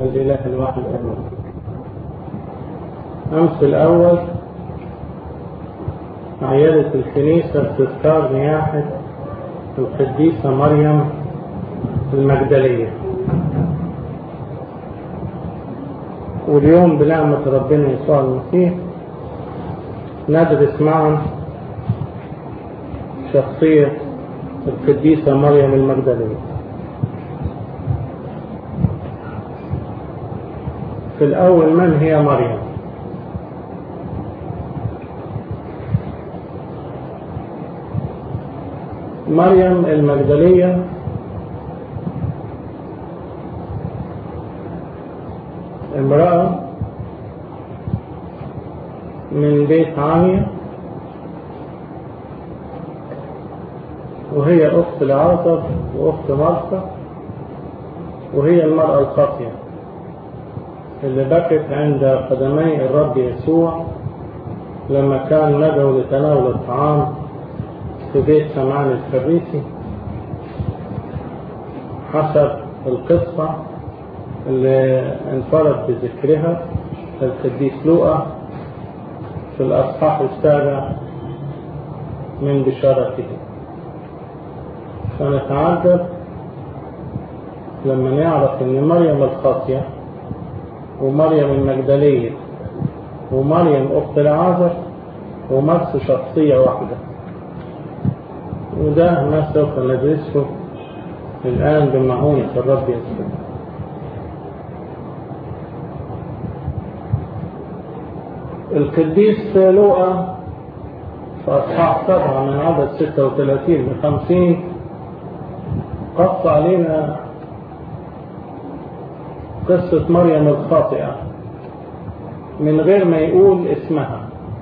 الإله الواحد آمين. أمس الأول عيادة الكنيسة تذكار نياحة القديسة مريم المجدلية، واليوم بنعمة ربنا يسوع المسيح ندرس معا شخصية القديسة مريم المجدلية. في الأول، من هي مريم؟ مريم المجدلية امرأة من بيت عنيا، وهي أخت لعازر وأخت مرثا، وهي المرأة الخاطئة اللي بكت عند قدمي الرب يسوع لما كان ندعو لتناول الطعام في بيت سمعان الفريسي، حسب القصة اللي انفرد بذكرها القديس لوقا في الأصحاح 7 من بشارته. فنتعجب لما نعرف ان مريم الخاطئة ومريم المجدلية ومريم أخت العازر ومرثا شخصية واحدة، وده ما سوف ندرسه الآن بمعونة الرب يسوع. القديس لوقا في أصحاح 7 من عدد 36 ل50 قص علينا قصة مريم الخاطئة من غير ما يقول اسمها.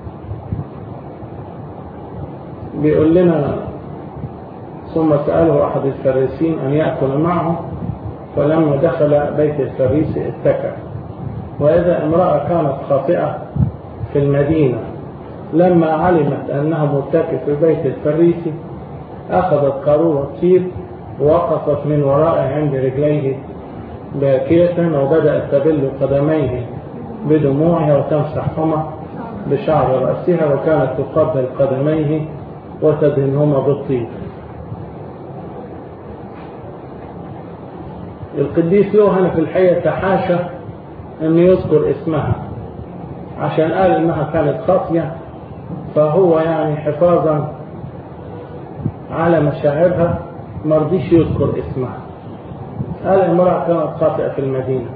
بيقول لنا: ثم سأله أحد الفريسيين أن يأكل معه، فلما دخل بيت الفريسي اتكأ، وإذا امرأة كانت خاطئة في المدينة لما علمت أنها متكئة في بيت الفريسي أخذت قارورة طيب ووقفت من ورائه عند رجليه باكية، وبدأت تبل قدميه بدموعها وتمسحهما بشعر رأسها، وكانت تقبل قدميه وتدهنهما بالطيب. القديس يوحنا في الحقيقة تحاشى أن يذكر اسمها عشان قال إنها كانت خاطئة، فهو يعني حفاظا على مشاعرها مرضيش يذكر اسمها. قال امرأة كانت خاطئة في المدينة.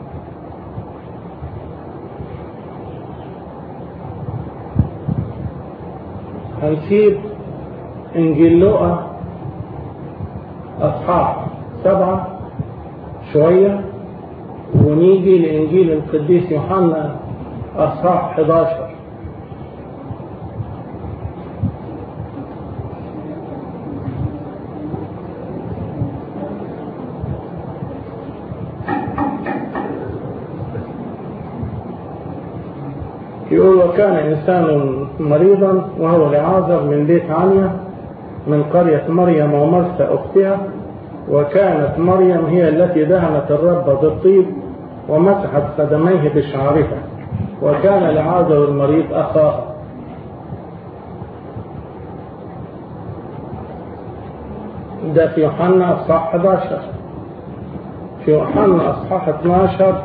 هنسيب إنجيل لوقا أصحاح 7 شوية ونيجي لإنجيل القديس يوحنا أصحاح 11. يقول: وكان إنسان مريضا وهو لعازر من بيت عنيا من قرية مريم ومرثا أختها، وكانت مريم هي التي دهنت الرب بالطيب ومسحت قدميه بشعرها، وكان لعازر المريض أخاه. ده في يوحنا أصحاح 11. في يوحنا أصحاح 12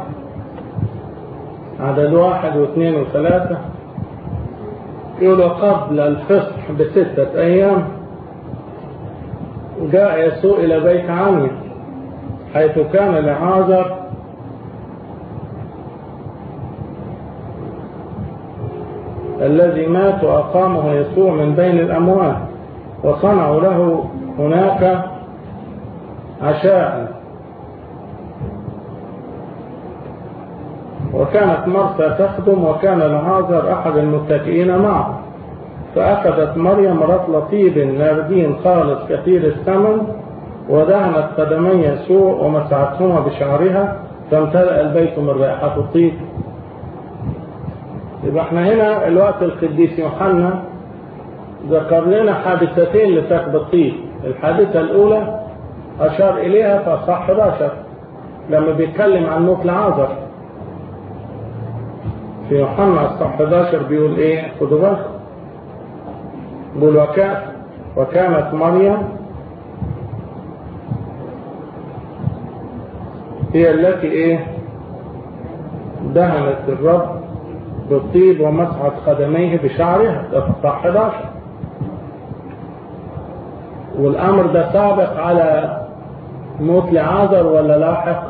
عدد 1 و2 و3 يقول: قبل الفصح ب6 أيام جاء يسوع إلى بيت عنيا حيث كان لعازر الذي مات، وأقامه يسوع من بين الأموات، وصنعوا له هناك عشاء. وكانت مرثا تخدم، وكان لعازر أحد المتكئين معه. فأخذت مريم رطل طيب ناردين خالص كثير الثمن، ودهنت قدمي يسوع ومسحتهما بشعرها، فامتلأ البيت من رائحة الطيب. يبقى احنا هنا الوقت القديس يوحنا ذكر لنا حادثتين لسكب الطيب. الحادثة الأولى أشار إليها في أصحاح 11 لما بيتكلم عن موت لعازر في يوحنا 11 بيقول ايه؟ خدوا بالكم، بيقول وكانت مريم هي التي ايه؟ دهنت الرب بالطيب ومسحت قدميه بشعرها. ده في 11. والامر ده سابق على موت لعازر ولا لاحق؟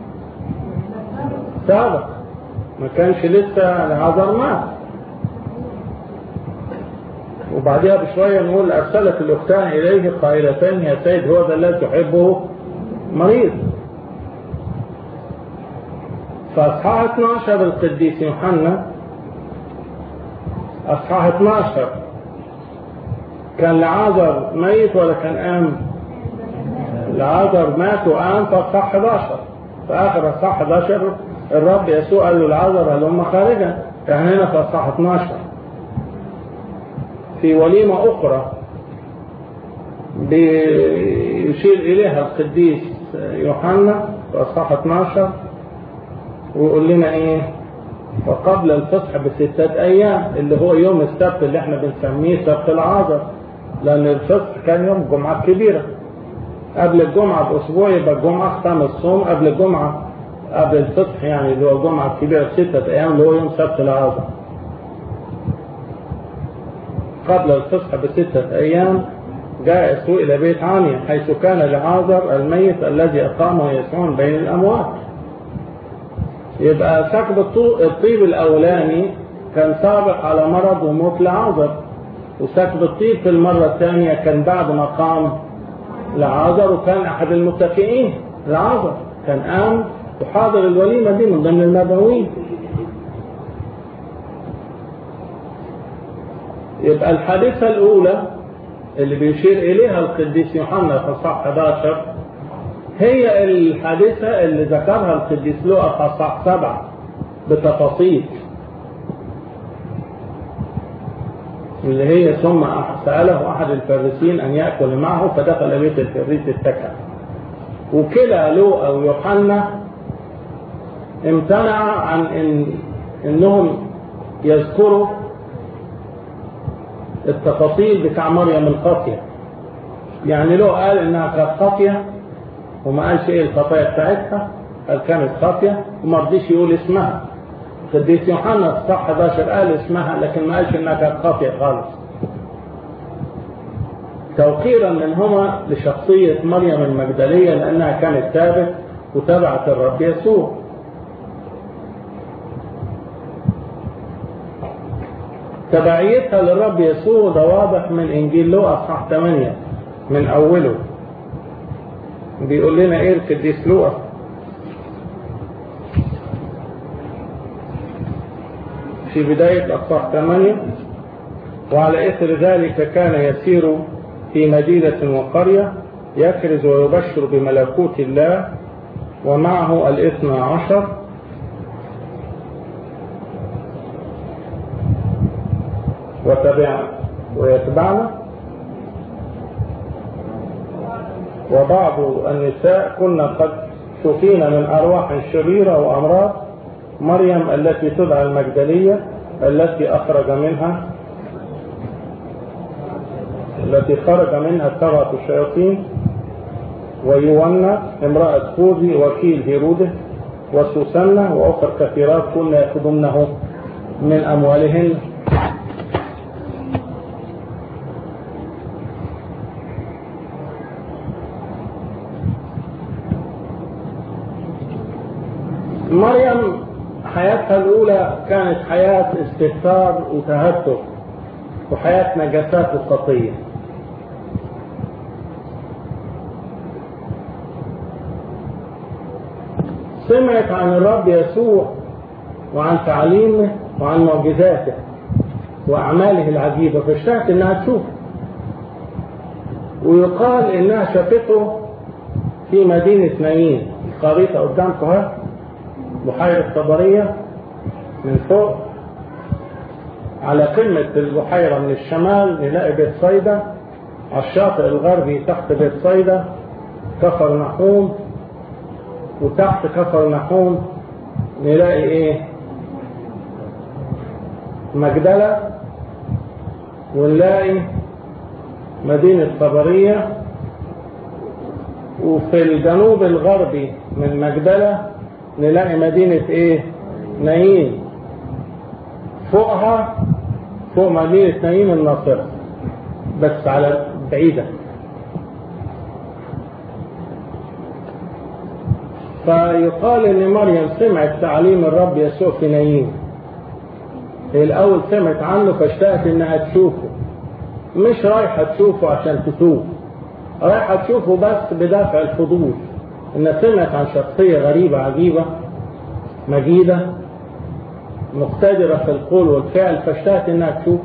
سابق، ما كانش لسه لعازر مات. وبعدها بشوية نقول أرسلت الأختان إليه قائلتين يا سيد هو ذا الذي تحبه مريض. فأصحاح 12 القديس يوحنا أصحاح 12 كان لعازر ميت ولا كان قام؟ لعازر مات وقام في أصحاح 11. في آخر أصحاح 11 الرب يسوع قال له لعازر هلم خارجا. يعني هنا في أصحاح 12 في وليمة أخرى بيشير إليها القديس يوحنا في أصحاح 12 ويقول لنا إيه؟ وقبل الفصح ب6 أيام اللي هو يوم السبت اللي احنا بنسميه سبت العازر، لأن الفصح كان يوم جمعة كبيرة. قبل الجمعة بأسبوع يبقى الجمعة ختام الصوم، قبل الجمعة قبل الفصح يعني اللي هو الجمعة الكبيرة ب6 أيام اللي هو يوم سبت العازر. قبل الفصح ب6 أيام جاء يسوع إلى بيت عنيا حيث كان لعازر الميت الذي أقامه يسوع بين الأموات. يبقى سكب الطيب الأولاني كان سابق على مرض وموت لعازر، وسكب الطيب في المرة الثانية كان بعد ما قام لعازر، وكان أحد المتكئين لعازر كان قام وحاضر الوليمة دي من ضمن المدعوين. يبقى الحادثة الأولى اللي بيشير إليها القديس يوحنا في أصحاح 11 هي الحادثة اللي ذكرها القديس لوقا في أصحاح 7 بتفاصيل، اللي هي ثم سأله أحد الفريسيين أن يأكل معه فدخل بيت الفريسي اتكأ. وكلا لوقا ويوحنا امتنع عن إنهم يذكروا التفاصيل بتاع مريم الخاطية. يعني لو قال انها كانت خاطية وما قالش ايه الخطايا بتاعتها، قال كانت خاطية وما رضيش يقول اسمها. القديس يوحنا في صح 11 قال اسمها لكن ما قالش انها كانت خاطية خالص، توقيرا منهما لشخصية مريم المجدلية لانها كانت تابت وتبعت الرب يسوع. تبعيتها للرب يسوع ده واضح من انجيل لوقا اصحاح 8 من اوله. بيقول لنا ايه القديس لوقا؟ في بداية اصحاح 8 وعلى اثر ذلك كان يسير في مدينة وقرية يكرز ويبشر بملكوت الله ومعه 12 ويتبعنا وبعض النساء كنا قد شفينا من أرواح شريرة وأمراض مريم التي تدعى المجدلية التي خرج منها 7 الشياطين ويونا امرأة كوزي وكيل هيرودس وسوسنة وأخر كثيرات كنا يأخذونه من أموالهن. مريم حياتها الأولى كانت حياة استهتار وتهتك وحياة نجاسات الخطية. سمعت عن الرب يسوع وعن تعليمه وعن معجزاته وأعماله العجيبة فاشتهت إنها تشوف، ويقال إنها شافته في مدينة نايين. الخريطة قدامكم بحيرة طبرية من فوق على قمة البحيرة من الشمال نلاقي بيت صيدا، على الشاطئ الغربي تحت بيت صيدا كفر نحوم، وتحت كفر نحوم نلاقي ايه؟ مجدلة، ونلاقي مدينة طبرية، وفي الجنوب الغربي من مجدلة نلاقي مدينة ايه؟ نايين. فوقها فوق مدينة نايين الناصرة، بس على بعيدة. فيقال ان مريم سمعت تعليم الرب يسوع في نايين. هي الاول سمعت عنه فاشتهت انها تشوفه، مش رايحة تشوفه عشان تتوب، رايحة تشوفه بس بدافع الفضول، انها سمعت عن شخصية غريبة عجيبة مجيدة مقتدرة في القول والفعل، فاشتهت انها تشوفه.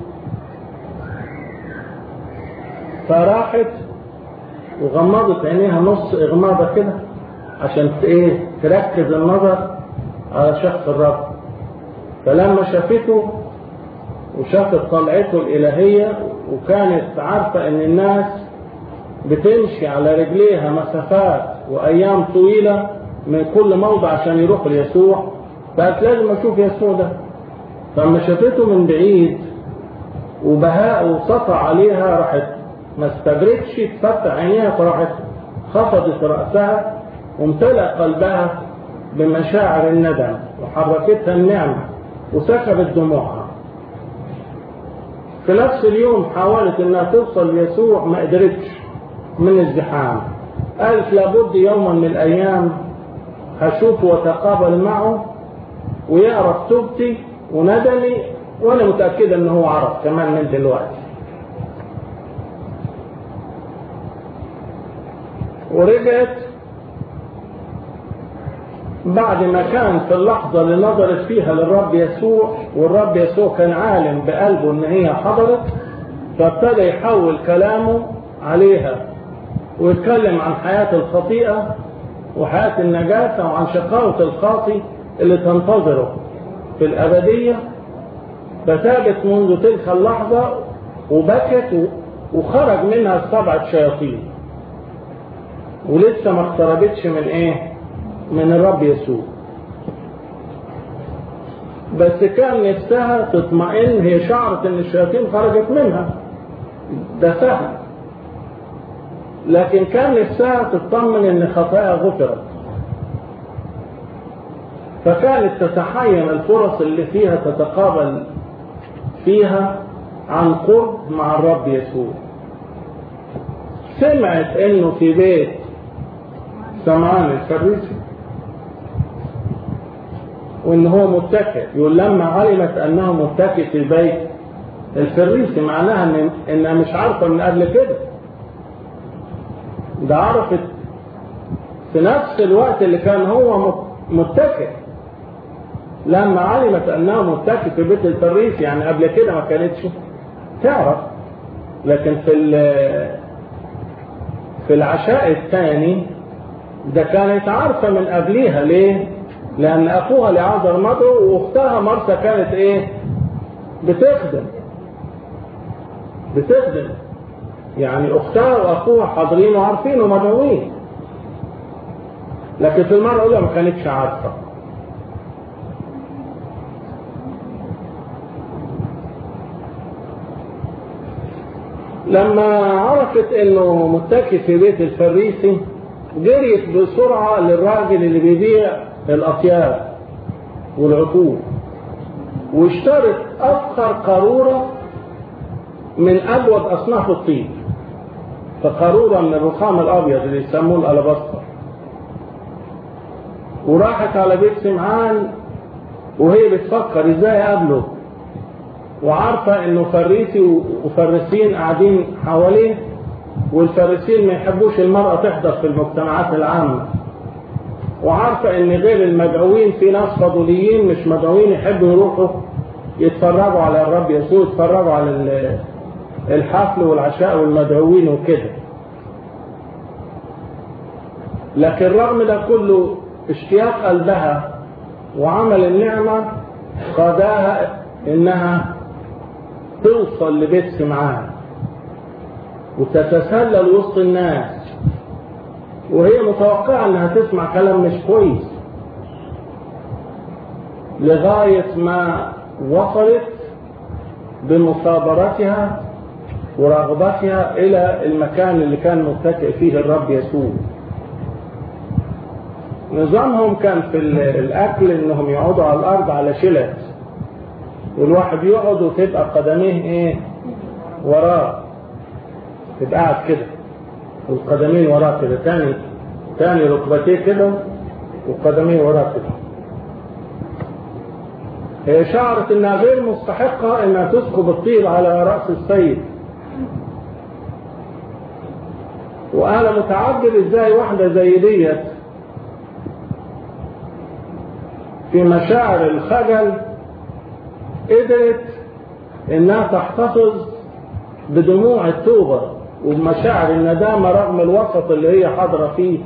فراحت وغمضت عينيها نص اغماضة كده عشان ايه؟ تركز النظر على شخص الرب. فلما شافته وشافت طلعته الإلهية، وكانت عارفة ان الناس بتمشي على رجليها مسافات وأيام طويلة من كل موضع عشان يروحوا ليسوع، فقالت لازم أشوف يسوع ده. فلما شافته من بعيد وبهاء وسطع عليها، راحت ما استبردتش تفتح عينيها، فراحت خفضت رأسها وامتلأ قلبها بمشاعر الندم، وحركتها النعمة وسكبت دموعها. في نفس اليوم حاولت انها توصل ليسوع، ما قدرتش من الزحام. قالت لابد يوما من الايام هشوفه واتقابل معه ويعرف توبتي وندمي، وانا متأكدة انه هو عرف كمان من دلوقتي. ورجعت بعد ما كان في اللحظة اللي نظرت فيها للرب يسوع، والرب يسوع كان عالم بقلبه ان هي حضرت، فابتدى يحول كلامه عليها ويتكلم عن حياة الخطيئة وحياة النجاسة وعن شقاوة الخاطي اللي تنتظره في الأبدية. فتابت منذ تلك اللحظة وبكت، وخرج منها 7 شياطين، ولسه ما اقتربتش من ايه؟ من الرب يسوع. بس كان نفسها تطمئن، هي شعرت ان الشياطين خرجت منها، ده سهل، لكن كان نفسها تطمن ان خطاياها غفرت. فكانت تتحين الفرص اللي فيها تتقابل فيها عن قرب مع الرب يسوع. سمعت انه في بيت سمعان الفريسي وان هو متكئ، يقول لما علمت انه متكئ في بيت الفريسي، معناها انها مش عارفه من قبل كده، ده عرفت في نفس الوقت اللي كان هو متكئ. لما علمت انه متكئ في بيت الفريسي، يعني قبل كده ما كانتش تعرف، لكن في العشاء الثاني ده كانت عارفة من قبليها. ليه؟ لأن أخوها لعازر مضوا، وأختها مرسى كانت إيه؟ بتخدم، يعني أختها وأخوها حاضرين وعارفين ومدعوين، لكن في المرة الأولى ما كانتش عارفة. لما عرفت إنه متكئ في بيت الفريسي، جريت بسرعة للراجل اللي بيبيع الأطياب والعطور، واشترت أفخر قارورة من أجود أصناف الطيب، فقارورة من الرخام الأبيض اللي يسموه الألبستر، وراحت على بيت سمعان وهي بتفكر إزاي أقابله، وعارفة إنه فريسي وفريسين قاعدين حواليه، والفارسيين ما يحبوش المرأة تحضر في المجتمعات العامة، وعارفة ان غير المدعوين في ناس فضوليين مش مدعوين يحبوا يروحوا يتفرجوا على الرب يسوع، يتفرجوا على الحفل والعشاء والمدعوين وكده. لكن رغم ده كله اشتياق قلبها وعمل النعمة قادها انها توصل لبيت سمعان وتتسلل وسط الناس وهي متوقعة انها تسمع كلام مش كويس، لغاية ما وصلت بمثابرتها ورغبتها الى المكان اللي كان متكئ فيه الرب يسوع. نظامهم كان في الاكل انهم يقعدوا على الارض على شلت، والواحد يقعد وتبقى قدميه ايه وراه، تبقى قاعد كده والقدمين وراه كده، تاني ركبتيه كده وقدميه وراه كده. هي شعرت انها غير مستحقة انها تسكب الطيب على رأس السيد. وانا متعجب ازاي واحدة زي ديت في مشاعر الخجل قدرت انها تحتفظ بدموع التوبة وبمشاعر الندامة رغم الوسط اللي هي حاضرة فيه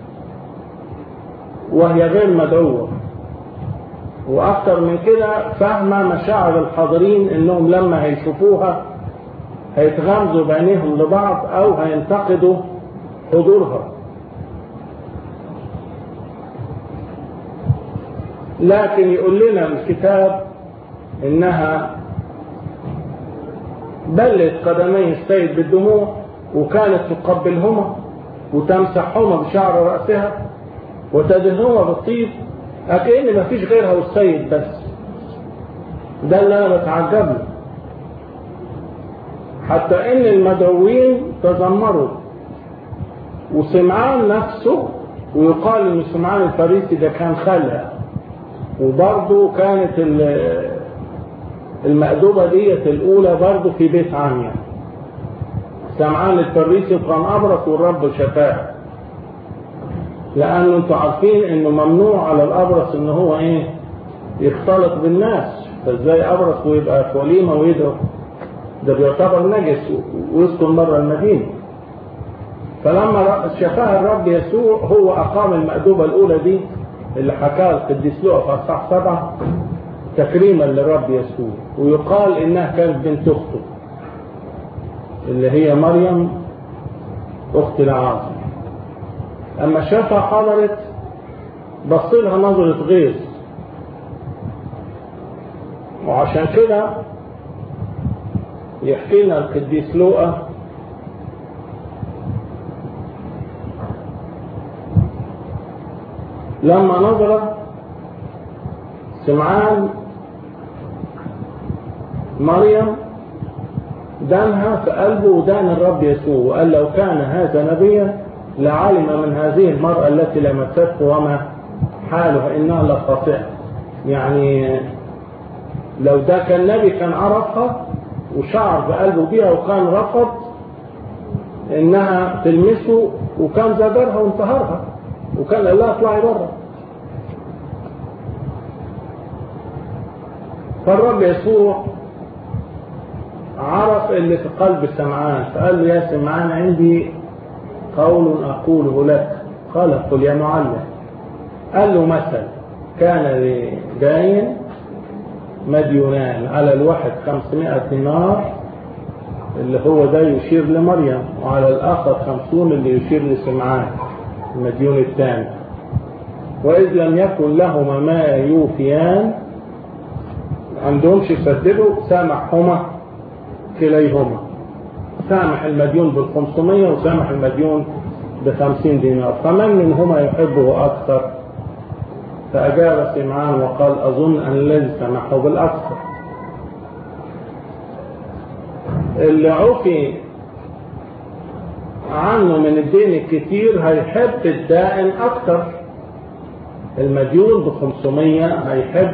وهي غير مدعوة. واكتر من كده فاهمة مشاعر الحاضرين انهم لما هيشوفوها هيتغمزوا بعينيهم لبعض او هينتقدوا حضورها. لكن يقول لنا الكتاب انها بلت قدمي السيد بالدموع وكانت تقبلهما وتمسحهما بشعر رأسها وتدهنهما بالطيب، أكأن مفيش غيرها والسيد بس. ده اللي أنا بتعجب له. حتى إن المدعوين تذمروا، وسمعان نفسه، ويقال إن سمعان الفريسي ده كان خالها، وبرضه كانت المأدوبة ديت الأولى برضه في بيت عامية. سمعان الفريسي كان أبرص والرب شفاه، لأنه انتوا عارفين إنه ممنوع على الأبرص إن هو إيه يختلط بالناس، فإزاي أبرص ويبقى في وليمة ويدعو؟ ده بيعتبر نجس ويسكن بره المدينة. فلما شفاها الرب يسوع هو أقام المأدوبة الأولى دي اللي حكاها القديس لوقا في أصحاح 7 تكريما للرب يسوع، ويقال إنها كانت بنت أخته اللي هي مريم أخت العازر. أما شافها حضرت بصلها نظرة غيظ، وعشان كده يحكي لنا القديس لوقا لما نظر سمعان مريم دانها في قلبه ودان الرب يسوع، وقال لو كان هذا نبيا لعلم من هذه المرأة التي لمسته وما حالها إنها لخاطئة. يعني لو ده كان نبي كان عرفها وشعر بقلبه بيها وكان رفض إنها تلمسه وكان زجرها وانتهرها وكان قال لها اطلعي بره. فالرب يسوع عرف اللي في قلب سمعان، فقال له يا سمعان عندي قول أقوله لك. قال قل يا معلم. قال له مثل كان لداين مديونان، على الواحد 500 دينار اللي هو ده يشير لمريم، وعلى الآخر 50 اللي يشير لسمعان المديون الثاني. وإذ لم يكن لهما ما يوفيان، عندهمش يسددوا، سامحهما كليهما، سامح المديون بال500 وسامح المديون ب50 دينار، فمن منهما يحبه أكثر؟ فأجاب سمعان وقال أظن أن الذي سامحه بالأكثر. اللي عفي عنه من الدين الكتير هيحب الدائن أكثر. المديون ب500 هيحب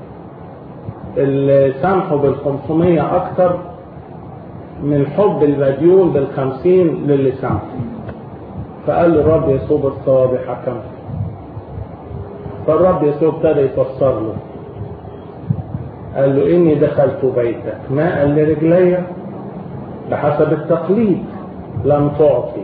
اللي سامحه بال500 أكثر من حب المديون بال50 للي سامحه. فقال له الرب يسوع بالصواب حكمت. فالرب يسوع ابتدى يفسر له، قال له إني دخلت بيتك ماء لرجلي بحسب التقليد لم تعطي.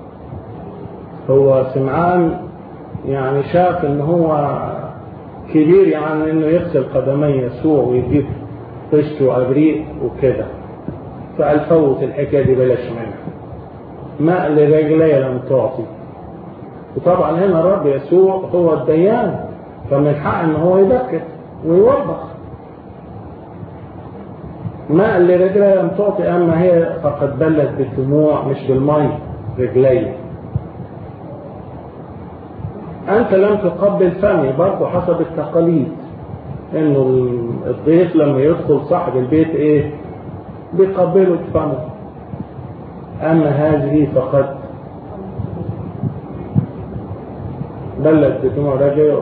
هو سمعان يعني شاف ان هو كبير يعني انه يغسل قدمي يسوع ويجيب طشت وابريق وكده، فقال فوت الحكايه دي بلاش منها، ماء لرجلي لم تعطي. وطبعا هنا الرب يسوع هو الديان، فمن حق ان هو يبكت ويوبخ. ماء اللي رجلها لم تعطي، اما هي فقد بلت بالدموع مش بالمي رجلي. انت لم تقبل فمي، برضه حسب التقاليد انه الضيف لما يدخل صاحب البيت ايه بيقبله بفمه، اما هذه فقد بلت بدموع رجلي.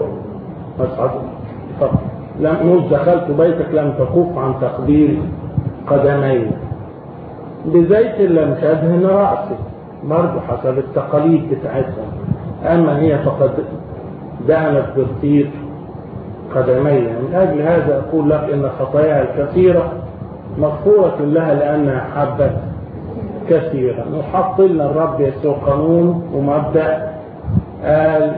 لم دخلت بيتك لم تكف عن تقبيل قدمي، بزيت لم تدهن رأسي، برضه حسب التقاليد بتاعتهم، أما هي فقد دهنت بالطيب قدمي. من أجل هذا أقول لك إن خطاياها الكثيرة مغفورة لها لأنها حبت كثيرا. وحط لنا الرب يسوع قانون ومبدأ، قال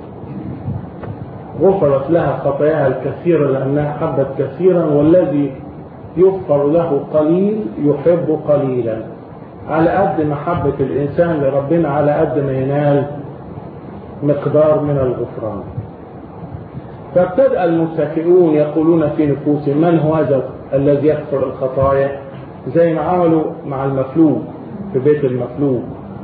غفرت لها خطاياها الكثيرة لأنها حبت كثيرا، والذي يغفر له قليل يحب قليلا. على قد محبة الإنسان لربنا على قد ما ينال مقدار من الغفران. فابتدأ المتكئون يقولون في نفوسهم من هو هذا الذي يغفر الخطايا، زي ما عملوا مع المفلوج في بيت المفلوج.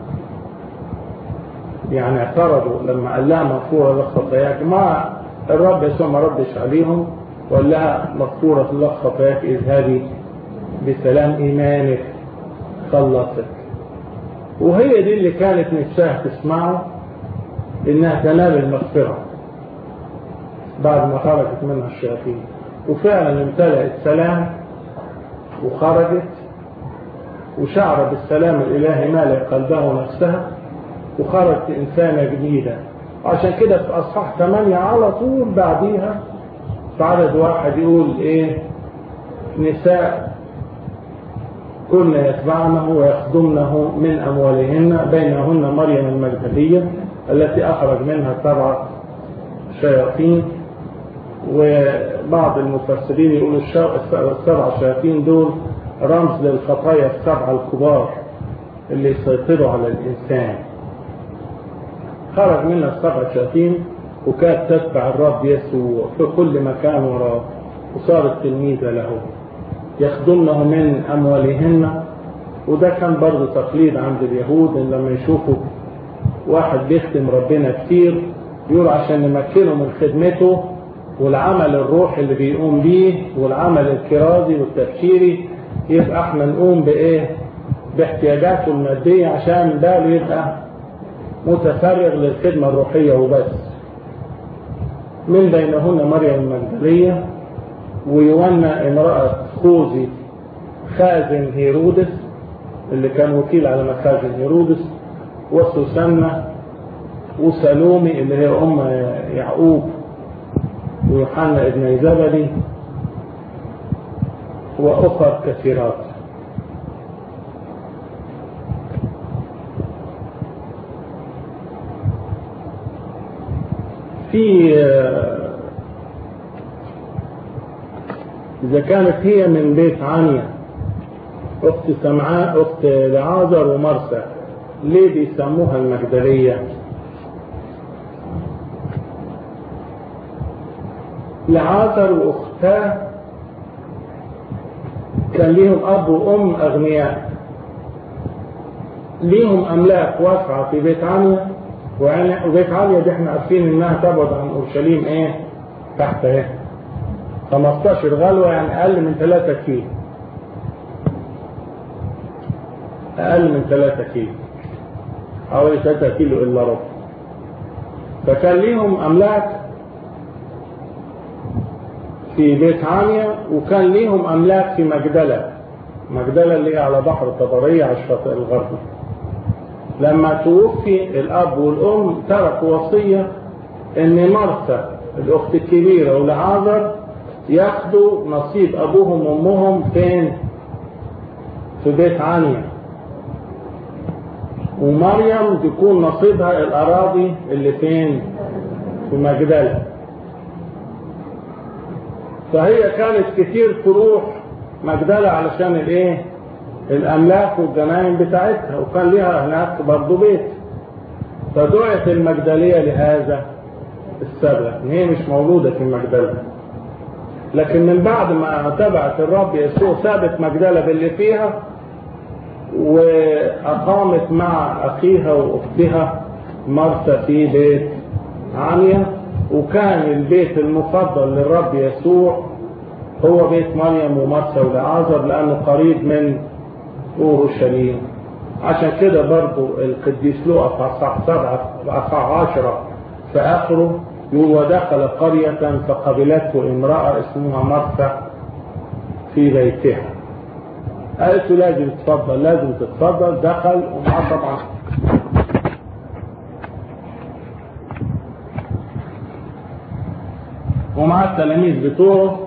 يعني اعترضوا لما قال لها مغفورة لك خطاياك، ما الرب يسوع ما ردش عليهم وقال لها مغفورة لك خطاياك، اذهبي بسلام إيمانك خلصك. وهي دي اللي كانت نفسها تسمعه، إنها تنال المغفرة بعد ما خرجت منها الشياطين. وفعلا امتلأت سلام وخرجت وشعر بالسلام الإلهي مالئ قلبها ونفسها، وخرجت إنسانة جديدة. عشان كده في أصحاح 8 على طول بعديها في عدد 1 يقول إيه؟ نساء كنا يتبعنه ويخدمنه من أموالهن، بينهن مريم المجدلية التي أخرج منها 7 شياطين. وبعض المفسرين يقولوا 7 شياطين دول رمز للخطايا 7 الكبار اللي يسيطروا على الإنسان. خرج منها 7 شياطين، وكانت تتبع الرب يسوع في كل مكان وراه، وصارت تلميذة له. يخدمنه من أموالهن، وده كان برضو تقليد عند اليهود، إن لما يشوفوا واحد بيخدم ربنا كتير يقولوا عشان نمكنه من خدمته والعمل الروحي اللي بيقوم بيه والعمل الكرازي والتبشيري، يبقى احنا نقوم بإيه؟ باحتياجاته المادية، عشان باله يبقى متفرغ للخدمة الروحية وبس. من بينهن مريم المجدلية، ويونا امرأة خوذي خازن هيرودس اللي كان وكيل على مخازن هيرودس، وسوسنة وسالومي اللي هي أم يعقوب ويوحنا ابن زبدي، وأخر كثيرات. في إذا كانت هي من بيت عنيا أخت سمعاء أخت لعازر ومرسى، ليه بيسموها المجدلية؟ لعازر وأختاه كان ليهم أب وأم أغنياء، ليهم أملاك واسعة في بيت عنيا، وبيت عنيا دي احنا عارفين إنها تبعد عن أورشليم إيه؟ تحت إيه؟ 15 غلوة، يعني أقل من 3 كيلو، أقل من 3 كيلو، حوالي 3 كيلو إلا ربع. فكان ليهم أملاك في بيت عنيا، وكان ليهم أملاك في مجدلة اللي هي على بحر طبرية على الشاطئ الغربي. لما توفي الأب والأم تركوا وصية إن مرثا الأخت الكبيرة ولعازر ياخدوا نصيب أبوهم وأمهم فين؟ في بيت عنيا، ومريم تكون نصيبها الأراضي اللي فين؟ في مجدلة. فهي كانت كتير تروح مجدلة علشان الأملاك والجناين بتاعتها، وكان لها هناك برضو بيت. فدعت المجدلية لهذا السبب، ان هي مش مولودة في مجدلة. لكن من بعد ما تبعت الرب يسوع سابت مجدلة باللي فيها وأقامت مع أخيها وأختها مرثا في بيت عنيا. وكان البيت المفضل للرب يسوع هو بيت مريم ومرثا ولعازر لأنه قريب من أورشليم. عشان كده برضو القديس لوقا في أصحاح 7 وأصحاح 10 في آخره يقول ودخل قرية فقبلته امرأة اسمها مرثا في بيتها. قالت له لازم تتفضل لازم تتفضل. دخل ومعاه طبعا ومعاه التلاميذ بتوعه.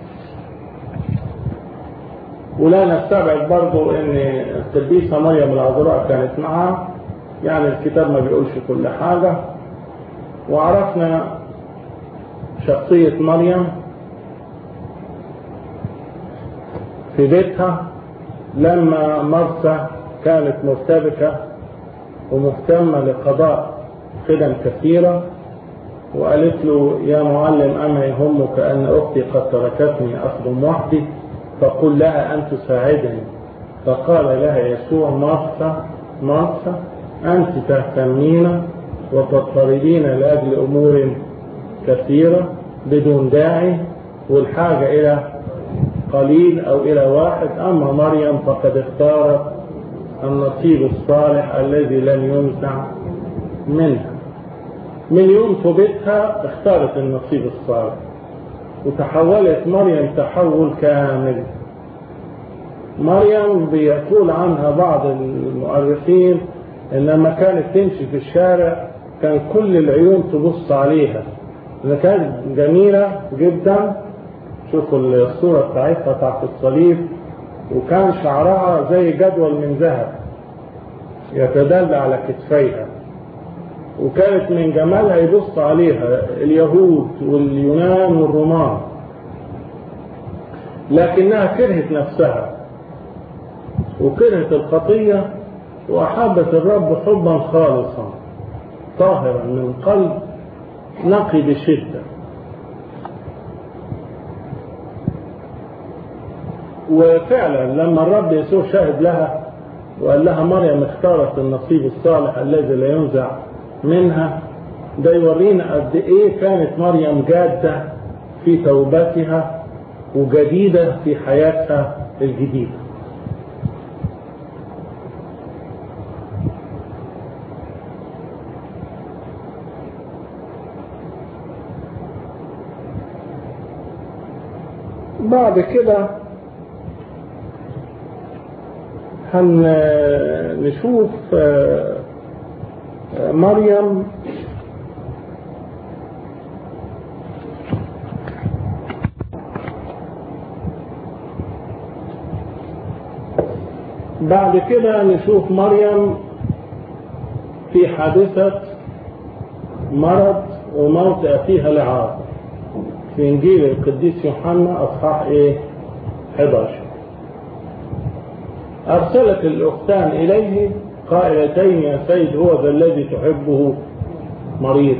ولا نستبعد برضو ان القديسة مريم العذراء كانت معها، يعني الكتاب ما بيقولش كل حاجة. وعرفنا شخصية مريم في بيتها لما مرثا كانت مرتبكة ومهتمة لقضاء خدم كثيرة، وقالت له يا معلم أما يهمك أن أختي قد تركتني أخدم وحدي فقل لها أن تساعدني. فقال لها يسوع مرثا مرثا أنت تهتمين وتضطربين لأجل أمور كثيرة بدون داعي، والحاجة إلى قليل أو إلى واحد، أما مريم فقد اختارت النصيب الصالح الذي لن ينزع منها. من يوم توبتها اختارت النصيب الصالح وتحولت مريم تحول كامل. مريم بيقول عنها بعض المؤرخين إن لما كانت تمشي في الشارع كان كل العيون تبص عليها، إنها كانت جميلة جدا. شوفوا الصورة بتاعتها تحت الصليب، وكان شعرها زي جدول من ذهب يتدلى على كتفيها، وكانت من جمالها يبص عليها اليهود واليونان والرومان. لكنها كرهت نفسها وكرهت الخطية وأحبت الرب حبا خالصا طاهرا من قلب نقي بشدة. وفعلا لما الرب يسوع شاهد لها وقال لها مريم اختارت النصيب الصالح الذي لا ينزع منها، ده يورينا قد ايه كانت مريم جادة في توبتها وجديدة في حياتها الجديدة. بعد كده هنشوف مريم بعد كده نشوف مريم في حادثة مرض وموت أخيها لعازر في إنجيل القديس يوحنا أصحاح 11. أرسلت الأختان إليه قائلتين يا سيد هو ذا الذي تحبه مريض.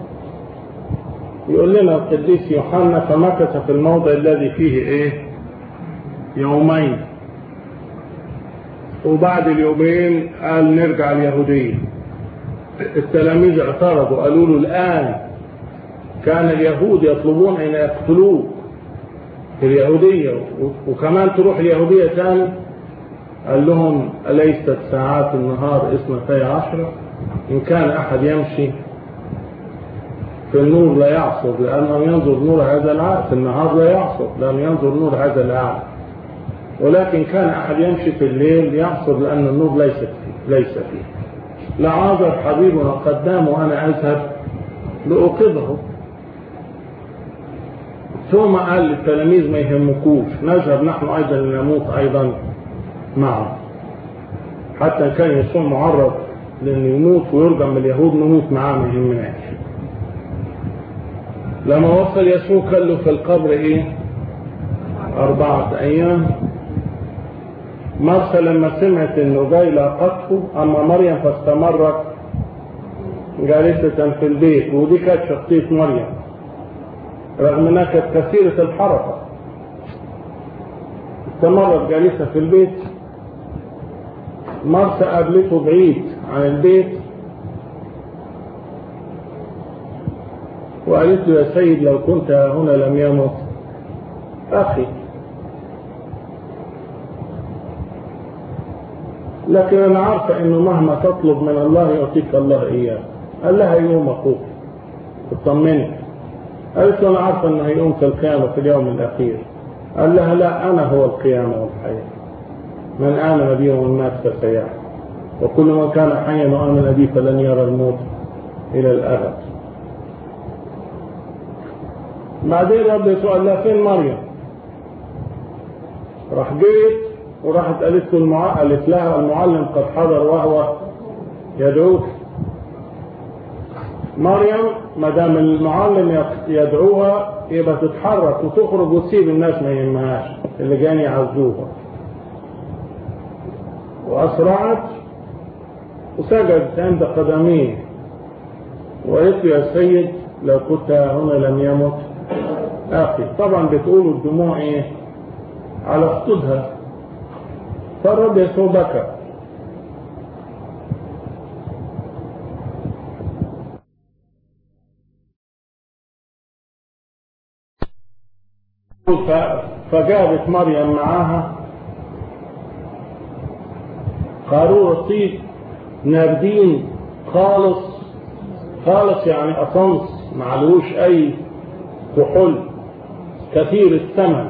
يقول لنا القديس يوحنا فمكث في الموضع الذي فيه يومين، وبعد اليومين قال نرجع اليهودية. التلاميذ اعترضوا قالوا له الآن كان اليهود يطلبون أن يقتلوه في اليهودية وكمان تروح اليهودية ثاني. قال لهم أليست ساعات النهار 12؟ إن كان أحد يمشي في النور لا يعصر لأنه ينظر نور هذا العالم، في النهار لا يعصر لأنه ينظر نور هذا العالم، ولكن كان أحد يمشي في الليل يعصر لأن النور ليس فيه. لعازر حبيبنا قدام وأنا أذهب لأوقظه. ثم قال للتلاميذ ما يهمكوش نذهب نحن أيضا لنموت أيضا معه. حتى كان يسوع معرض لأنه يموت ويرجم من اليهود نموت معاه ما يهمناش. لما وصل يسوع قال له في القبر 4 أيام. مرثا لما سمعت انه جاي لاقته، اما مريم فاستمرت جالسة في البيت، ودي كانت شخصية مريم رغم انها كانت كثيرة الحركة. استمرت جالسة في البيت. مرثا قابلته بعيد عن البيت وقالت له: يا سيد لو كنت هنا لم يمت أخي. لكن أنا عارفة إنه مهما تطلب من الله يعطيك الله إياه. قال لها: يوم أخوك اطمني. قالت له: أنا عارفة إنه هيقوم في القيامة في اليوم الأخير. قال لها: لا، أنا هو القيامة والحياة، من آمن بي ومن مات فسيحيا، وكل من كان حيا وآمن بي فلن يرى الموت إلى الأبد. بعدين رب يسوع قال لها: فين مريم؟ راح جيت وراحت قالت لها: المعلم قد حضر وهو يدعوك. مريم ما دام المعلم يدعوها يبقى تتحرك وتخرج وتسيب الناس ما يهمهاش اللي جايين يعزوها. وأسرعت وسجدت عند قدميه وقالت له: يا سيد لو كنت هنا لم يمت أخي. طبعا بتقول الدموع إيه على خدودها. فالرب يسوع بكى. فجابت مريم معاها قارورة طيب ناردين خالص خالص، يعني أصنص معلوش أي كحول، كثير الثمن.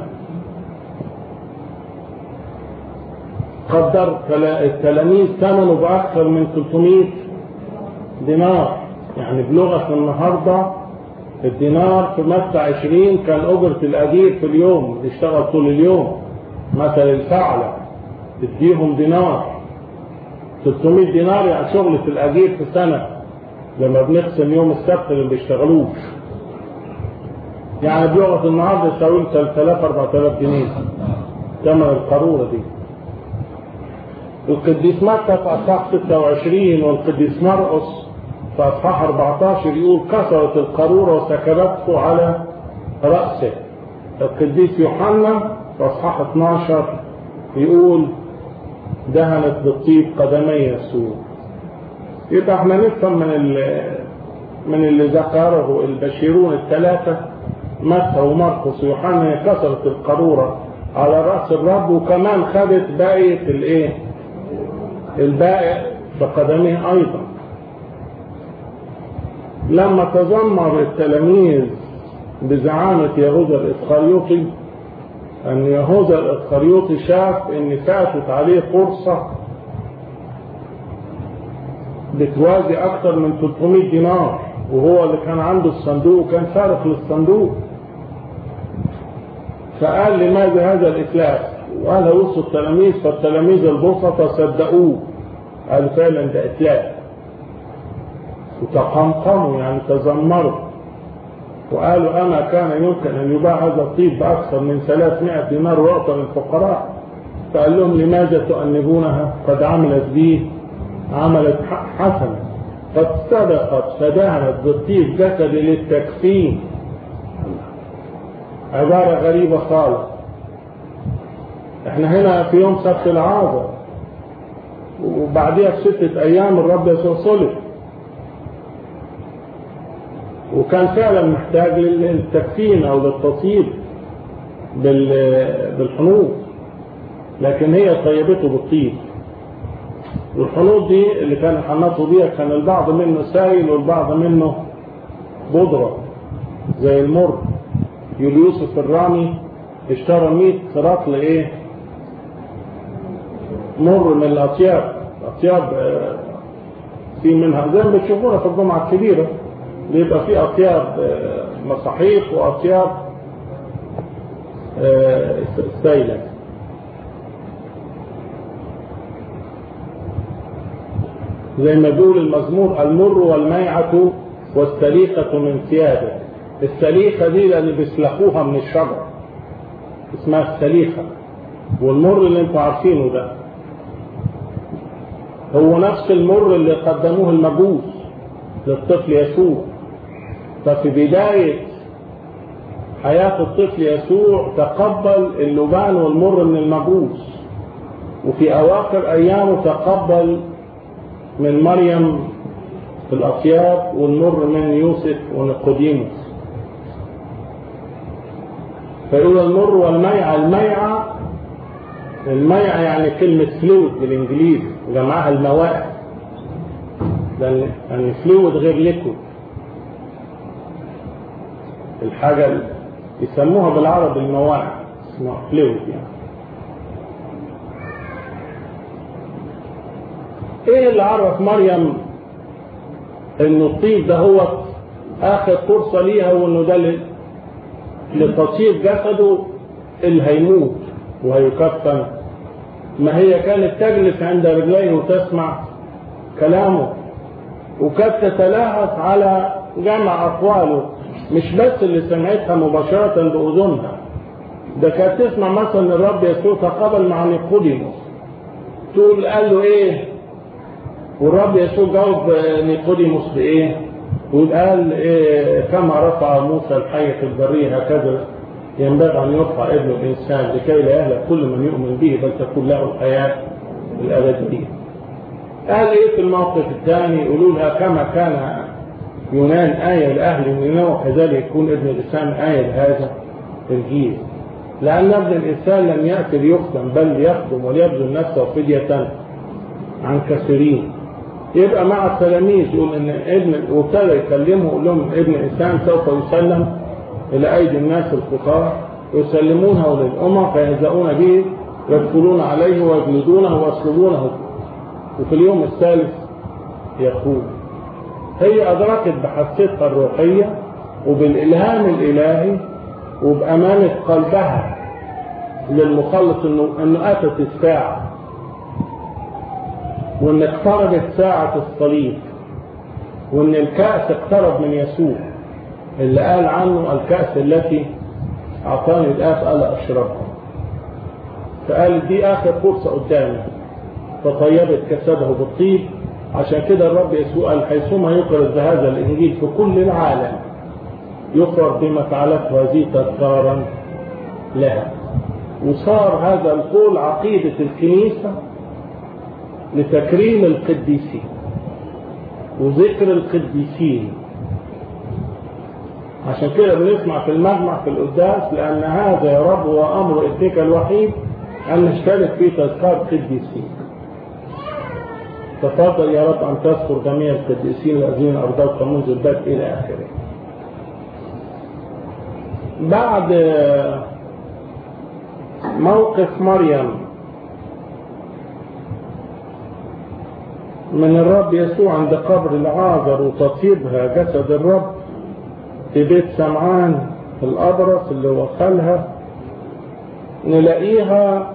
قدر التلاميذ ثمنه بأكثر من 300 دينار، يعني بلغة النهاردة الدينار في متى 20 كان أجرة الأجير في اليوم، يشتغل طول اليوم. مثل الفعلة تديهم دينار، 300 دينار يعني شغلة الأجير في سنة لما بنقسم يوم السبت اللي بيشتغلوش. يعني بلغة النهاردة يساوي 3000-4000 جنيه ثمن القارورة دي. القديس متى في أصحاح 26 والقديس مرقس في أصحاح 14 يقول: كسرت القارورة وسكبته على رأسه. القديس يوحنا في أصحاح 12 يقول: دهنت بالطيب قدمي يسوع. يبقى احنا نفهم من اللي ذكره البشيرون الثلاثة متى ومرقس ويوحنا كسرت القارورة على رأس الرب، وكمان خدت باقي الباقي في قدميه أيضا. لما تذمر التلاميذ بزعامة يهوذا الإسخريوطي، أن يهوذا الإسخريوطي شاف أن فاتت عليه فرصة بتوازي أكثر من 300 دينار، وهو اللي كان عنده الصندوق كان فارق للصندوق. فقال: لماذا هذا الإتلاف؟ وقال وسط التلاميذ، فالتلاميذ البسطة صدقوه، قالوا فعلا ده إتلاف، وتقمقموا يعني تذمروا وقالوا: أما كان يمكن أن يباع هذا الطيب بأكثر من 300 دينار ويعطى للفقراء؟ فقال لهم: لماذا تؤنبونها؟ قد عملت به عملت حسنة، قد صدقت فدهنت بالطيب جسدي للتكفين. عبارة غريبة خالص. احنا هنا في يوم سبت العازة، وبعدها ب6 أيام الرب يسوع صلب، وكان فعلا محتاج للتكفين أو للتطيب بالحنوط، لكن هي طيبته بالطيب. والحنوط دي اللي كان حنطوا بيها كان البعض منه سائل والبعض منه بودرة زي المر. يوليوس الرامي اشترى 100 رطل مر من الأطياب في منها زي ما بتشوفوها في الجمعة الكبيرة، بيبقى في أطياب مصاحيح وأطياب سائلة. زي ما يقول المزمور: المر والميعة والسليقة من ثيابه. السليقة دي اللي بيسلخوها من الشجر اسمها السليقة، والمر اللي انتوا عارفينه ده هو نفس المر اللي قدموه المجوس للطفل يسوع. ففي بداية حياة الطفل يسوع تقبل اللبان والمر من المجوس، وفي أواخر أيامه تقبل من مريم في الأطياب والمر من يوسف ونيقوديموس. فيقول المر والميعة. الميعة يعني كلمة فلويد بالإنجليزي، جمعها الموائع، يعني فلويد غير ليكويد، الحاجة يسموها بالعربي الموائع، اسمها فلويد يعني. ايه اللي عرف مريم انه الطيب ده هو اخر فرصة ليها، وانه ده لتطيب جسده اللي هيموت وهيكفن؟ ما هي كانت تجلس عند رجليه وتسمع كلامه، وكانت تتلاهث على جمع أقواله، مش بس اللي سمعتها مباشرة بأذنها، ده كانت تسمع مثلا الرب يسوع تقابل مع نيقوديموس، تقول قال له ايه، والرب يسوع جاوب نيقوديموس بايه؟ وقال إيه؟ كما رفع موسى الحي في البرية هكذا ينبغي أن يرفع ابن الإنسان لكي لا يهلك كل من يؤمن به بل تكون له الحياة الأبدية. قال إيه في الموقف الثاني؟ يقولوا لها كما كان يونان آية لأهل نينوى كذلك يكون ابن الإنسان آية لهذا الجيل، لأن ابن الإنسان لم يأتي ليخدم بل ليخدم وليبذل نفسه فدية عن كثيرين. يبقى مع التلاميذ يقول ان وابتدى يكلمه يقول لهم ابن الانسان سوف يسلم الى ايدي الناس الفقراء يسلمونه للامم فيهزؤون به ويدخلون عليه ويجلدونه ويصلبونه، وفي اليوم الثالث يقول. هي ادركت بحثتها الروحيه وبالالهام الالهي وبامانه قلبها للمخلص انه اتت الساعه، وان اقتربت ساعة الصليب، وان الكأس اقترب من يسوع اللي قال عنه الكأس التي اعطاني الآب ألا اشربها. فقال دي اخر فرصة قدامي، فطيبت جسده بالطيب. عشان كده الرب يسوع قال حيثما يقرض هذا الانجيل في كل العالم يقرض بما فعلته هذه تذكارا لها. وصار هذا القول عقيدة الكنيسة لتكريم القديسين وذكر القديسين. عشان كده بنسمع في المجمع في القداس لأن هذا يا رب هو أمر ابنك الوحيد أن نشترك في تذكار قديسين. تفضل يا رب أن تذكر جميع القديسين الذين أرضوك منذ البدء إلى آخره. بعد موقف مريم من الرب يسوع عند قبر العازر وتطيبها جسد الرب في بيت سمعان الأبرص اللي وصلها، نلاقيها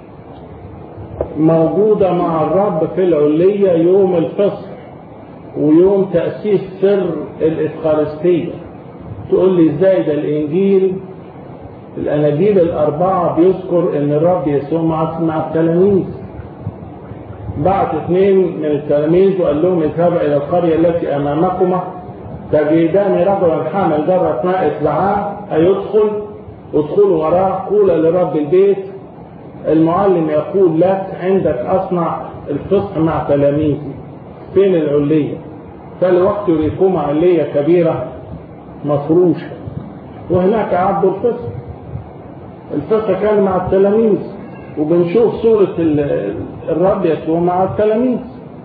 موجودة مع الرب في العلية يوم الفصح ويوم تأسيس سر الإفخارستية. تقول لي ازاي ده الأناجيل الأربعة بيذكر ان الرب يسوع مع التلاميذ. بعت 2 من التلاميذ وقال لهم اذهبوا الى القرية التي امامكما تجدان رجلا حامل جرة ماء اتبعاه ايدخل ادخلوا وراه قولا لرب البيت المعلم يقول لك عندك اصنع الفصح مع تلاميذي. فين العلية؟ فالوقت يريكم علية كبيرة مفروشة وهناك عبد الفصح كان مع التلاميذ، وبنشوف صورة الرب يسوع مع التلاميذ.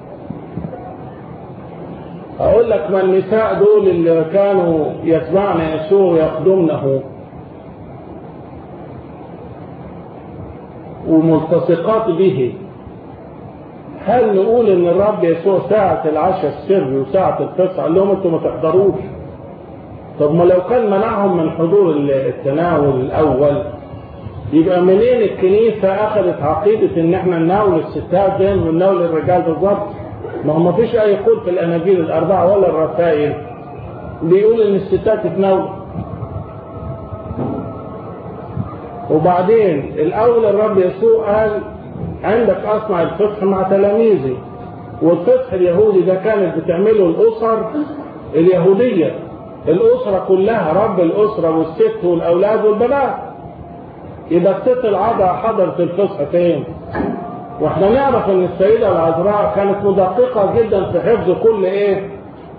أقول لك ما النساء دول اللي كانوا يتبعن يسوع ويخدمنه وملتصقات به، هل نقول ان الرب يسوع ساعة العشاء السري وساعة الفصح قال لهم انتوا ما تحضروش؟ طب ما لو كان منعهم من حضور التناول الأول يبقى منين الكنيسة أخذت عقيدة إن إحنا نناول الستات زي ما نناول الرجال بالظبط؟ ما هو مفيش أي قول في الأناجيل الأربعة ولا الرسائل بيقول إن الستات تتناول. وبعدين الأول الرب يسوع قال عندك أصنع الفصح مع تلاميذي، والفصح اليهودي ده كانت بتعمله الأسر اليهودية، الأسرة كلها، رب الأسرة والست والأولاد والبنات. يبقى الست العذراء حضرت الفصح فين؟ واحنا نعرف ان السيدة العذراء كانت مدققة جدا في حفظ كل ايه؟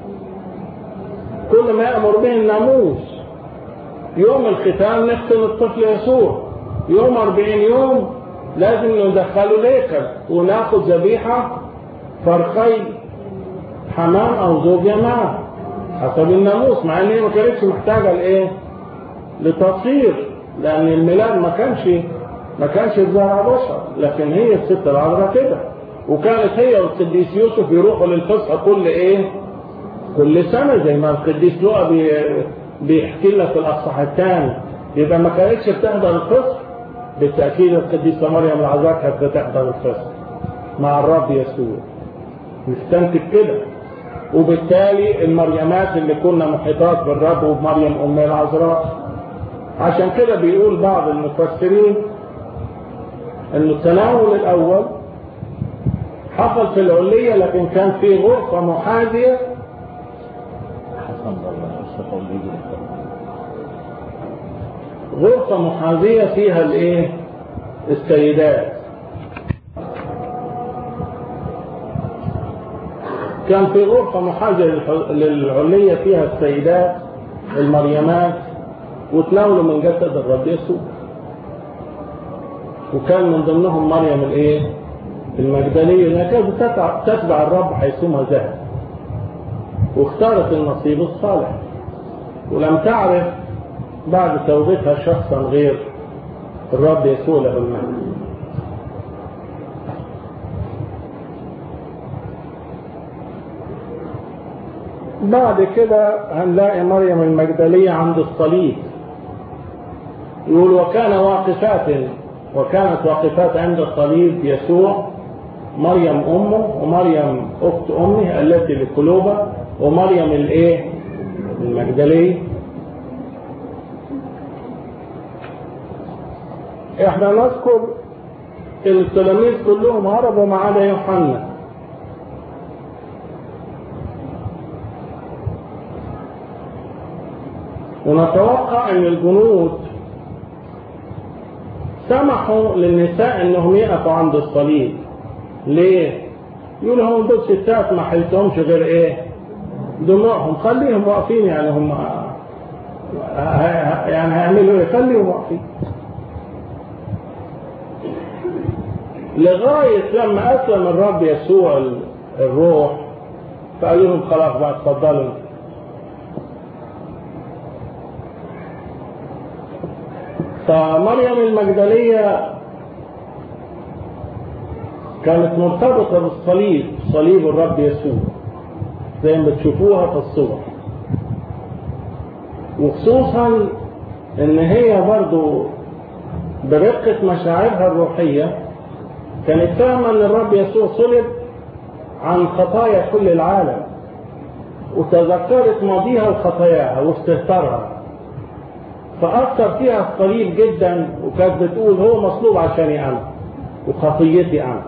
كل ما يأمر به الناموس. يوم الختان نختم الطفل يسوع، يوم 40 يوم لازم ندخله ليكل وناخد ذبيحة فرخي حمام او زوج يمام حسب الناموس، مع ان هي ما كانتش محتاجة لايه؟ لتصير، لان الميلاد ما كانش الزرع بشر، لكن هي الست العذراء كده. وكانت هي والقديس يوسف يروحوا للفصح كل ايه؟ كل سنة، زي ما القديس لوقا بيحكي لنا في الأصحاح الثاني. يبقى ما كانتش بتحضر الفصح، بالتأكيد القديسة مريم العذراء كانت بتحضر الفصح مع الرب يسوع، نستنتج كده. وبالتالي المريمات اللي كنا محيطات بالرب وبمريم أم العذراء. عشان كده بيقول بعض المفسرين إنه التناول الأول حصل في العلية، لكن كان في غرفة محاذية فيها الايه؟ السيدات. كان في غرفة محاذية للعلية فيها السيدات المريمات، وتناولوا من جسد الرب يسوع. وكان من ضمنهم مريم الايه؟ المجدلية، اللي كانت تتبع الرب حيثما ذهب، واختارت النصيب الصالح، ولم تعرف بعد توبتها شخصا غير الرب يسوع له المجد. بعد كده هنلاقي مريم المجدلية عند الصليب، يقول وكانت واقفات عند الصليب يسوع مريم أمه ومريم أخت أمه التي لقلوبة ومريم الايه؟ المجدلية. احنا نذكر التلاميذ كلهم هربوا ما عدا يوحنا، ونتوقع ان الجنود سمحوا للنساء انهم يقفوا عند الصليب. ليه؟ يقولوا هم دول ستات ما حيثهمش غير ايه؟ دموعهم، خليهم واقفين، يعني هم يعني هيعملوا ايه؟ خليهم واقفين. لغاية لما أسلم الرب يسوع الروح فقال لهم خلاص بقى اتفضلوا. فمريم المجدلية كانت مرتبطة بالصليب، صليب الرب يسوع زي ما بتشوفوها في الصور، وخصوصا ان هي برضو برقة مشاعرها الروحية كانت فاهمة ان الرب يسوع صلب عن خطايا كل العالم، وتذكرت ماضيها وخطاياها واستهترها، فأثر فيها الصليب جدا، وكانت بتقول هو مصلوب عشاني أنا وخطيتي أنا.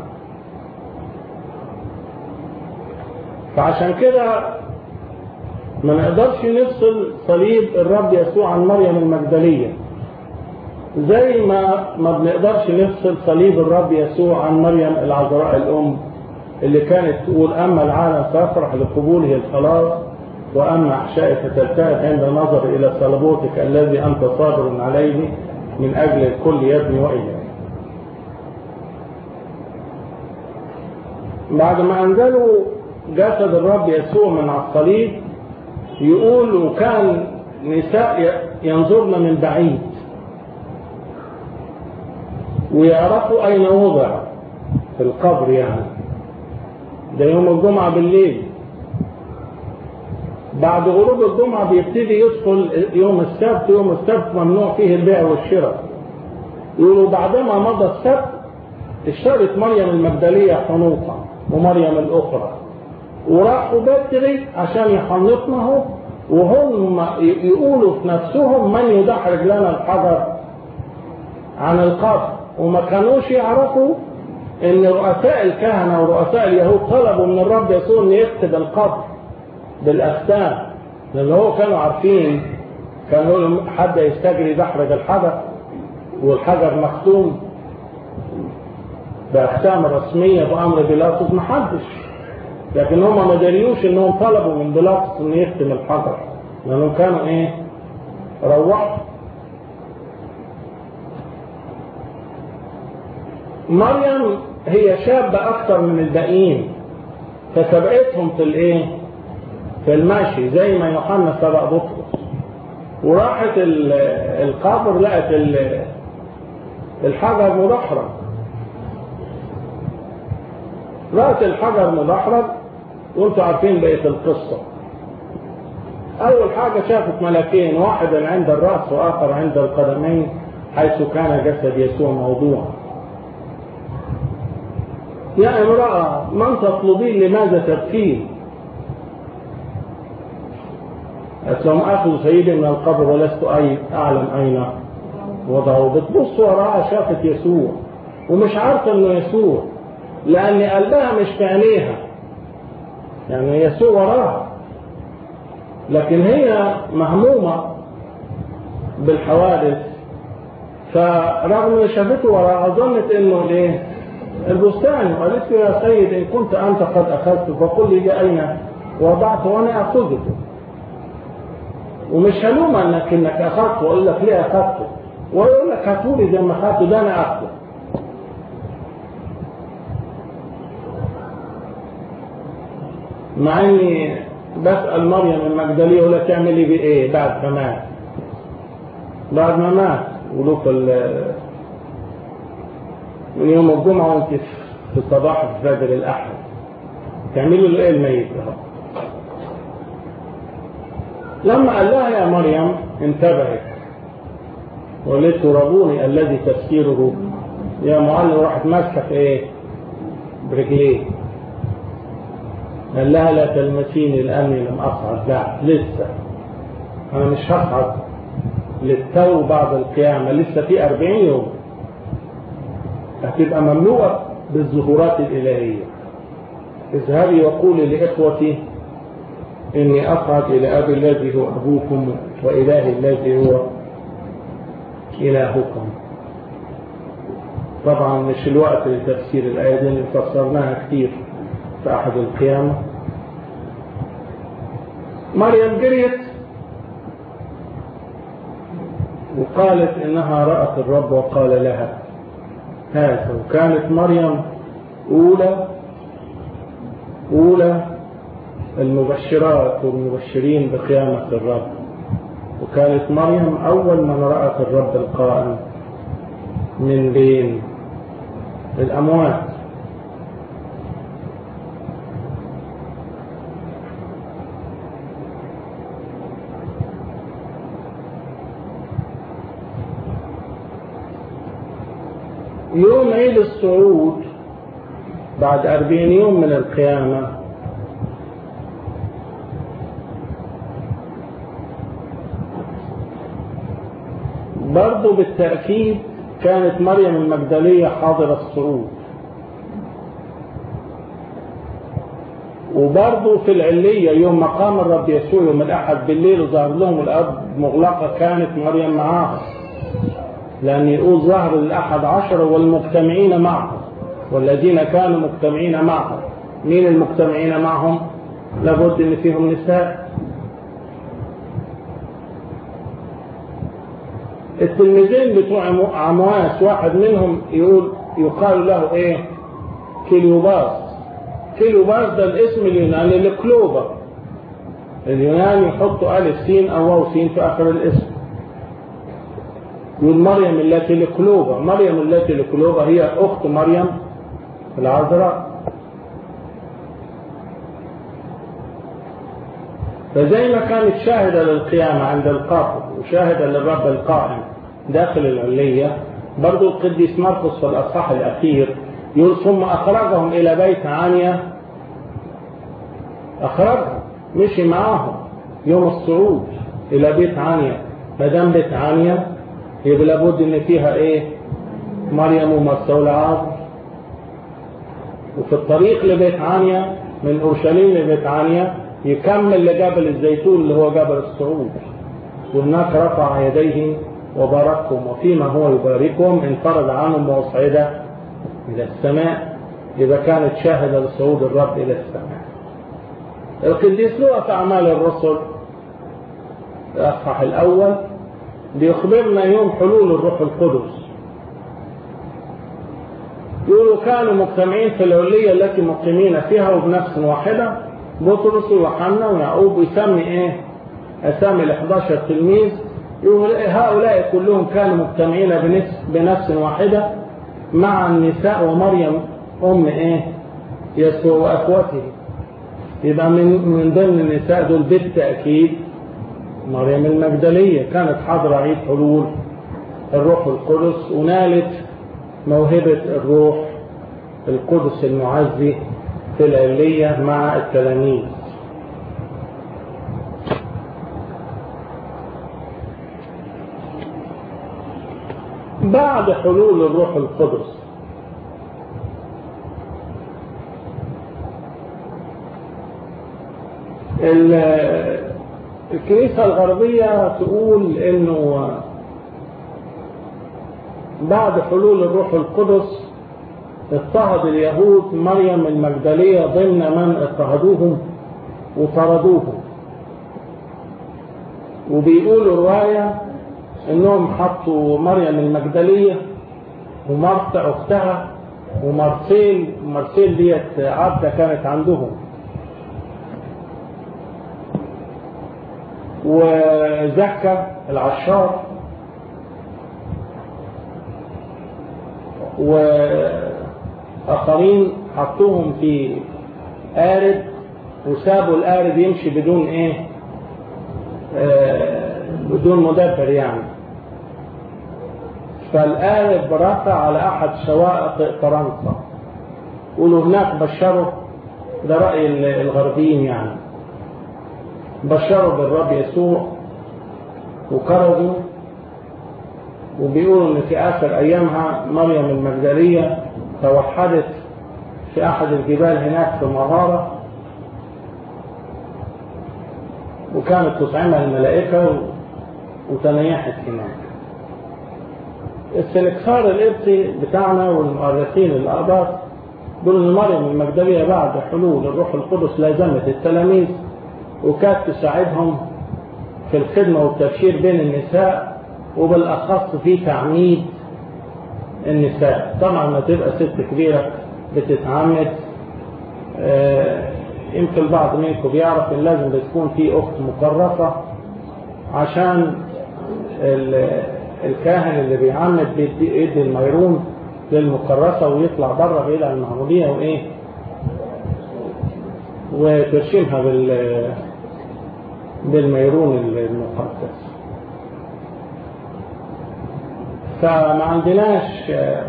فعشان كده ما نقدرش نفصل صليب الرب يسوع عن مريم المجدلية، زي ما بنقدرش نفصل صليب الرب يسوع عن مريم العذراء الأم اللي كانت تقول أما العالم فافرح لقبوله الخلاص وأما أحشائي فتلتهب عند نظر إلى صلبوتك الذي أنت صابر عليه من أجل الكل يبني وإياه. بعد ما أنزلوا جسد الرب يسوع من على الصليب يقول وكان نساء ينظرن من بعيد ويعرفوا أين وضع في القبر، يعني ده يوم الجمعة بالليل. بعد غروب الجمعة بيبتدي يدخل يوم السبت، يوم السبت ممنوع فيه البيع والشراء. يقولوا بعدما مضى السبت اشترت مريم المجدلية حنوطة ومريم الأخرى وراحوا بدري عشان يحنطنه، وهم يقولوا في نفسهم من يدحرج لنا الحجر عن القبر، وما كانوش يعرفوا ان رؤساء الكهنة ورؤساء اليهود طلبوا من الرب يسوع ان يكتب القبر بالاختام، لان هو كانوا عارفين، كانوا حد يستجري دحرج الحجر والحجر مختوم باختام رسمية بأمر بيلاطس، محدش. لكن هم ما دريوش انهم طلبوا من بيلاطس ان يختم الحجر، لانهم كانوا روحوا. مريم هي شابة اكتر من الباقيين، فسبقتهم في المشي، زي ما يوحنا سبق بطرس. وراحت القبر لقت الحجر مدحرج، رأت الحجر مدحرج. وانتوا عارفين بقية القصة. اول حاجة شافت ملكين، واحدا عند الرأس واخر عند القدمين، حيث كان جسد يسوع موضوع. يا امرأة من تطلبين؟ لماذا تبكين؟ قالت لهم اخذوا سيدي من القبر ولست اعلم اين وضعه. بتبص وراها شافت يسوع ومش عارفة انه يسوع، لان قلبها مش في عينيها، يعني يسوع وراها، لكن هي مهمومة بالحوادث. فرغم ان شافته وراها ظنت انه البستان، وقالت له يا سيد ان كنت انت قد اخذته فقل لي اين وضعته وانا اخذته. ومش هلومة انك اخذته، واقول لك ليه اخذته، ويقول لك هاتولي زي ما اخذته، ده انا اخذه. مع اني بسأل مريم المجدلية ولا تعملي بايه بعد ما مات ولوك من يوم الجمعة وانت في صباح الفجر الأحد تعملوا له ايه الميت ده؟ لما قال لها يا مريم انتبهت وقالت له ربوني الذي تفسيره يا معلم، راحت ماسكه برجليه. قال لها لا تلمسيني لأني لم أصعد بعد، لسه أنا مش هصعد للتو بعد القيامة، لسه في 40 يوم هتبقى مملوءة بالظهورات الإلهية. اذهبي وقولي لإخوتي إني أصعد إلى أبي الذي هو أبوكم وإلهي الذي هو إلهكم. طبعا مش الوقت لتفسير الآية دي اللي فسرناها كتير في أحد القيامة. مريم جريت وقالت إنها رأت الرب وقال لها هذا. وكانت مريم أولى المبشرات والمبشرين بقيامة الرب، وكانت مريم أول من رأت الرب القائم من بين الأموات. يوم عيد الصعود بعد 40 يوم من القيامة برضو بالتأكيد كانت مريم المجدلية حاضرة الصعود، وبرضو في العلية يوم مقام الرب يسوع يوم الأحد بالليل وظهر لهم الأرض مغلقة كانت مريم معاهم، لأن يقول ظهر الأحد 10 والمجتمعين معهم، والذين كانوا مجتمعين معهم. مين المجتمعين معهم؟ لابد ان فيهم نساء. التلميذين بتوع عمواس واحد منهم يقال له كليوباس. كليوباس ده الاسم اليوناني لكلوبا. اليوناني يحطوا ألف سين أو واو سين في آخر الاسم. يقول مريم التي لكلوبا. مريم التي لكلوبا هي أخت مريم العذراء. فزي ما كانت شاهدة للقيامة عند القبر وشاهدة للرب القائم داخل العلية، برضو القديس مرقس في الأصحاح الأخير يقول ثم أخرجهم إلى بيت عنيا. أخرجهم، مشي معاهم يوم الصعود إلى بيت عنيا. مدام بيت عنيا يبقى لابد إن فيها مريم ومرثا والعازر. وفي الطريق لبيت عنيا من أورشليم لبيت عنيا يكمل لجبل الزيتون اللي هو جبل الصعود، وهناك رفع يديه وباركهم، وفيما هو يباركهم انفرد عنهم وأصعد إلى السماء. إذا كانت شاهدة لصعود الرب إلى السماء. القديس لوقا في أعمال الرسل الأصحاح الأول بيخبرنا يوم حلول الروح القدس. يقولوا كانوا مجتمعين في العلية التي مقيمين فيها وبنفس واحدة، بطرس ويوحنا ويعقوب، ويسمي أسامي ال11 تلميذ. يقول هؤلاء كلهم كانوا مجتمعين بنفس واحدة مع النساء ومريم أم يسوع وأخوته. يبقى من ضمن النساء دول بالتأكيد مريم المجدلية، كانت حاضرة عيد حلول الروح القدس ونالت موهبة الروح القدس المعزي في العلية مع التلاميذ. بعد حلول الروح القدس الكنيسة الغربية تقول انه بعد حلول الروح القدس اضطهد اليهود مريم المجدلية ضمن من اضطهدوهم وطردوهم، وبيقولوا رواية انهم حطوا مريم المجدلية ومرتا اختها ومرسيل ديت عبدة كانت عندهم، وزكا العشار وآخرين حطوهم في قارب وسابوا القارب يمشي بدون مدبر يعني. فالقارب رفع على أحد شواطئ فرنسا، قولوا هناك بشروا، ده رأي الغربيين يعني، بشروا بالرب يسوع وكرزوا، وبيقولوا ان في اخر ايامها مريم المجدلية توحدت في احد الجبال هناك في مغارة، وكانت تطعمها الملائكة وتنيحت هناك. السنكسار القبطي بتاعنا والمؤرخين الآباط بيقولوا ان مريم المجدلية بعد حلول الروح القدس لازمت التلاميذ وكانت تساعدهم في الخدمة والتبشير بين النساء، وبالأخص في تعميد النساء. طبعا ما تبقى ست كبيرة بتتعمد، يمكن البعض منكم بيعرف ان لازم بتكون في أخت مكرسة، عشان الكاهن اللي بيعمد بيدي الميرون للمكرسة ويطلع بره بعيد عن المعمودية وترشمها بالميرون المقدس. فما عندناش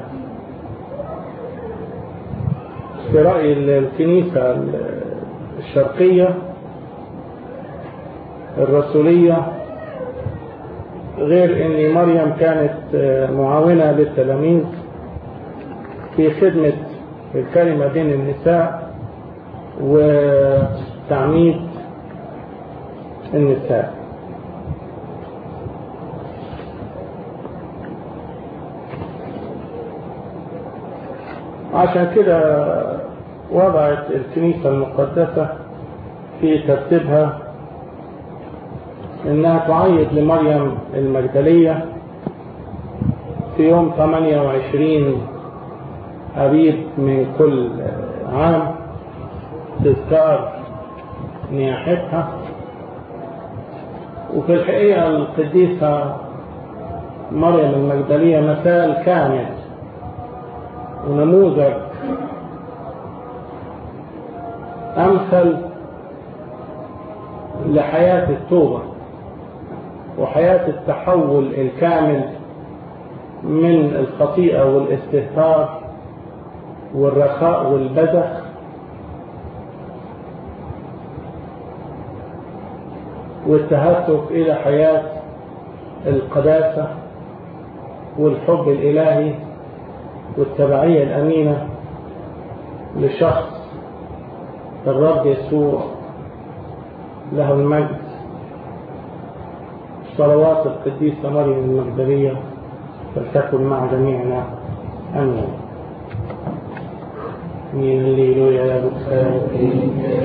في رأي الكنيسة الشرقية الرسولية غير ان مريم كانت معاونة للتلاميذ في خدمة الكلمة بين النساء وتعميد النساء. عشان كده وضعت الكنيسة المقدسة في ترتيبها انها تعيد لمريم المجدلية في يوم 28 أبيب من كل عام تذكار نياحتها. وفي الحقيقة القديسة مريم المجدلية مثال كامل ونموذج أمثل لحياة التوبة وحياة التحول الكامل من الخطيئة والاستهتار والرخاء والبذخ والتهتك إلى حياة القداسة والحب الإلهي والتبعية الأمينة لشخص الرب يسوع له المجد. صلوات القديسة مريم المجدلية فلتكن مع جميعنا آمين. هللويا يا رب.